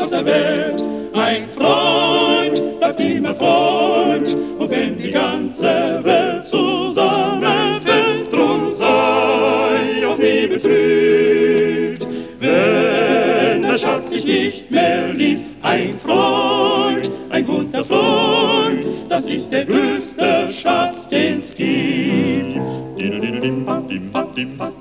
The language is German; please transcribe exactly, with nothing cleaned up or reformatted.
auf der Welt. Ein Freund bleibt immer Freund, und wenn die ganze Welt zusammenfällt, drum sei auch nie betrübt, wenn der Schatz dich nicht mehr liebt. Ein Freund, ein guter Freund, das ist der größte Schatz, den's gibt.